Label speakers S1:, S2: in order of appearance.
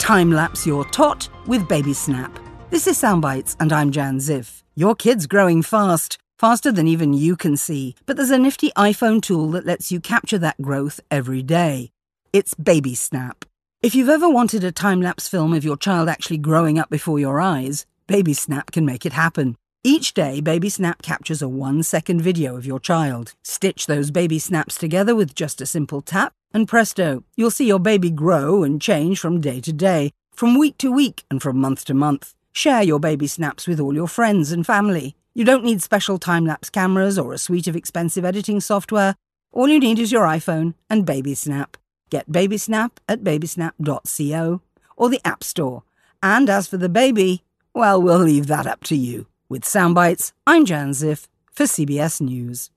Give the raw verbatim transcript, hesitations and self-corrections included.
S1: Time-lapse your tot with Baby Snap. This is Soundbites, and I'm Jan Ziff. Your kid's growing fast, faster than even you can see, but there's a nifty iPhone tool that lets you capture that growth every day. It's Baby Snap. If you've ever wanted a time-lapse film of your child actually growing up before your eyes, Baby Snap can make it happen. Each day, Baby Snap captures a one-second video of your child. Stitch those baby snaps together with just a simple tap, and presto, you'll see your baby grow and change from day to day, from week to week, and from month to month. Share your baby snaps with all your friends and family. You don't need special time-lapse cameras or a suite of expensive editing software. All you need is your iPhone and Baby Snap. Get Baby Snap at babysnap dot co or the App Store. And as for the baby, well, we'll leave that up to you. With Soundbites, I'm Jan Ziff for C B S News.